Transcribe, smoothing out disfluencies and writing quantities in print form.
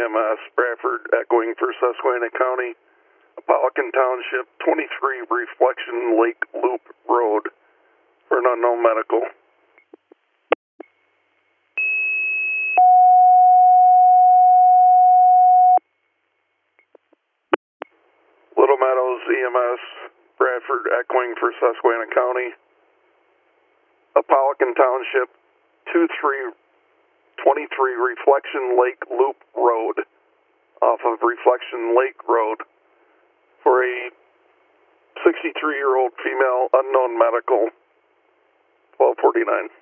EMS, Bradford, echoing for Susquehanna County, Apalachin Township, 23 Reflection Lake Loop Road, for an unknown medical. Little Meadows, EMS, Bradford, echoing for Susquehanna County, Apalachin Township, 23 Reflection Lake Loop Road, off of Reflection Lake Road, for a 63-year-old female, unknown medical, 1249.